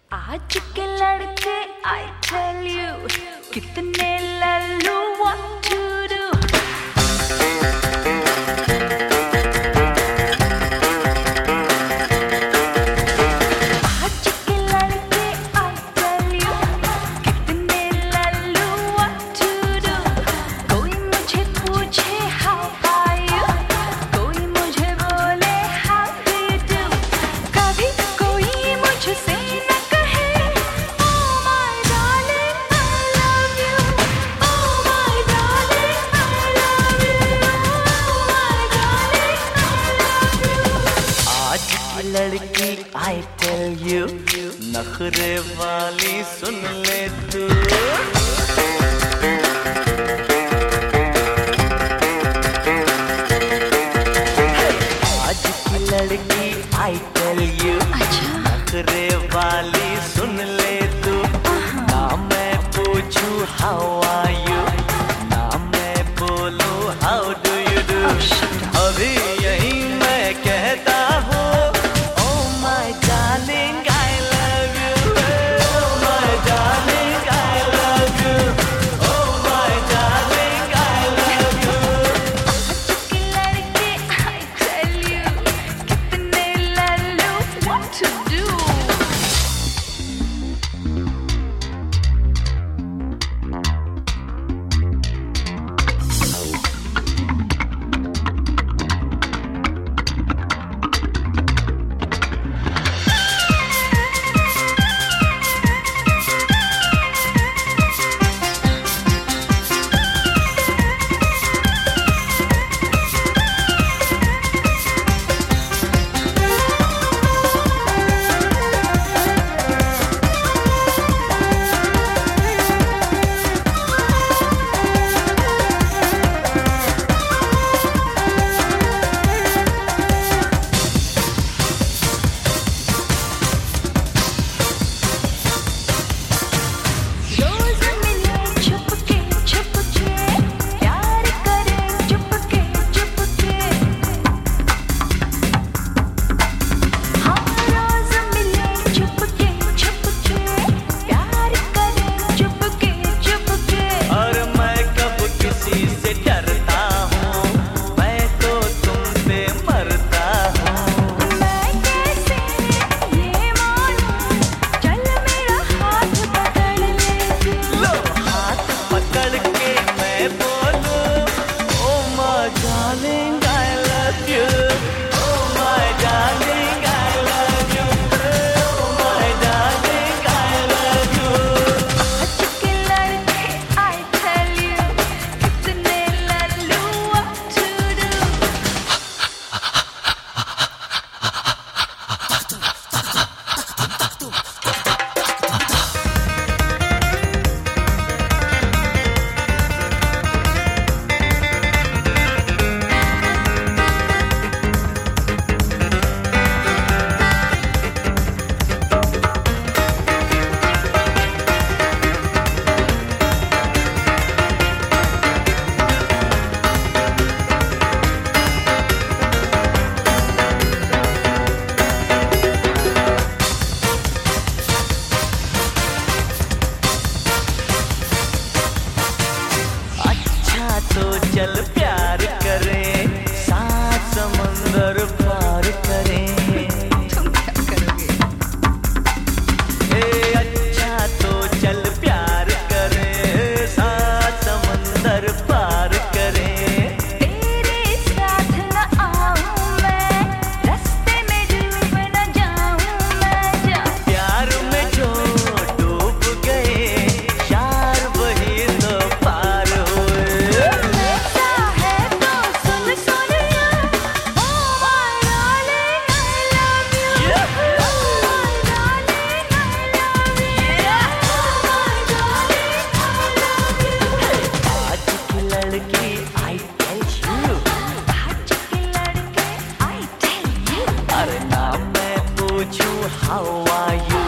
आज के लड़के I tell you कितने लल्लू what to do। आज के लड़के I tell you कितने लल्लू what to do। कोई मुझे पूछे how are you, कोई मुझे बोले how do you do। कभी कोई मुझसे न कहे oh my darling I love you, oh my darling I love you, oh my darling I love you। आज की लड़की I tell you नखरे वाली सुन ले तू। आज की लड़की I tell you नखरे वाली सुन ले तू। ना मैं पूछूं how are you, ना मैं बोलूं how do you do। अभी यही मैं कहता हूँ oh my darling I love you, oh my darling I love you, oh my darling I love you। आज के लड़के I tell you कितने लल्लू what to do। रोज मिले छुपके छुपके, प्यार करें चुपके चुपके। हाँ रोज मिले छुपके छुपके, प्यार करें चुपके चुपके। और मैं कब किसी से डरता हूँ, मैं तो तुम पे मरता हूँ। मैं कैसे ये मानूं, चल मेरा हाथ पकड़ ले तू। लो हाथ पकड़ के मैं बोलूं oh my darling I love you, oh my darling I love you, oh my darling I love you। आज के लड़के I tell you कितने लल्लू what to do। अच्छा तो चल प्यार करें, सात समंदर पार करें। तुम क्या करोगे? ए अच्छा तो चल प्यार करें, सात समंदर पार करें। तेरे साथ न आऊं मैं, रास्ते में डूब न जाऊं मैं जा। प्यार में जो डूब गए, शार वही तो पार हुए। ऐसा है तो सुन सुन या, oh my darling I love you, oh my darling I love you, oh my darling I love you। आज की लड़की I tell you, आज के लड़के I tell you अरे ना मैं पूछूं how are you,